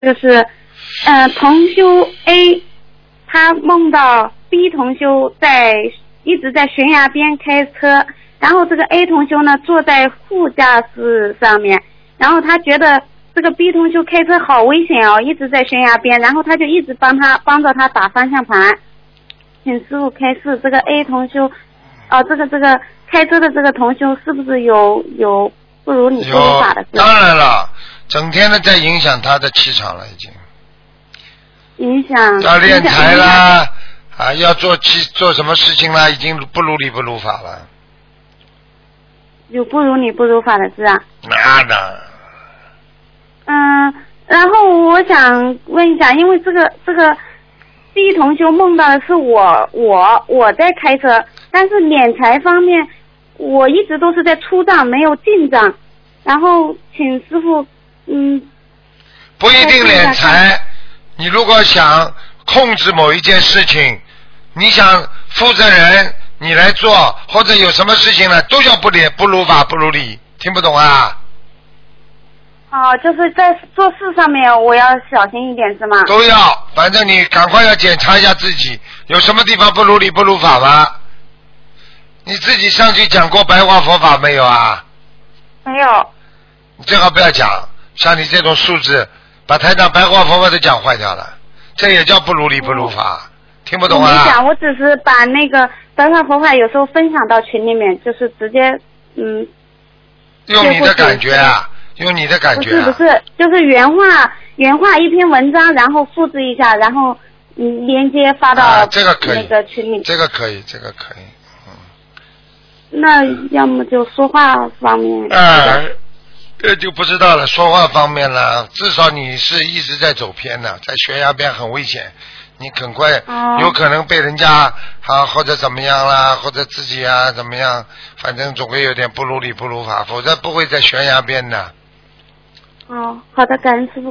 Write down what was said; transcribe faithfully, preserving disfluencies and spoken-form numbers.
就是，呃，同修 A 他梦到 B 同修在一直在悬崖边开车，然后这个 A 同修呢坐在副驾驶上面，然后他觉得这个 B 同修开车好危险哦，一直在悬崖边，然后他就一直帮他帮着他打方向盘。请师傅开示，这个 A 同修，哦，这个这个开车的这个同修是不是有有不如你不如法的事？ 当然了，整天的在影响他的气场了，已经。 影响。 要练财啦，啊，要做气做什么事情啦，已经不如理不如法了。 有不如理不如法的事啊？ 那呢？ 嗯，然后我想问一下，因为这个这个。B 同修梦到的是我我我在开车，但是敛财方面我一直都是在出账没有进账，然后请师傅嗯。 不一定敛财，你如果想控制某一件事情，你想负责人你来做，或者有什么事情呢，都要不理不如法不如理，听不懂啊？ 哦，就是在做事上面我要小心一点是吗？ 都要，反正你赶快要检查一下自己，有什么地方不如理不如法吗？你自己上去讲过白话佛法没有啊？ 没有。 你最好不要讲，像你这种素质，把台长白话佛法都讲坏掉了，这也叫不如理不如法，嗯、听不懂啊？ 我没讲，我只是把那个白话佛法有时候分享到群里面，就是直接嗯。 用你的感觉啊。用你的感觉、啊、 不是不是，就是原话原话一篇文章，然后复制一下，然后嗯连接发到、 啊、这个可以那个群里。 这个可以，这个可以。嗯。 那要么就说话方面。 啊，这就不知道了。说话方面了，至少你是一直在走偏的，在悬崖边很危险，你很快、哦、有可能被人家啊或者怎么样啦，或者自己啊怎么样，反正总会有点不如理不如法，否则不会在悬崖边的。 哦，好的，感恩师父。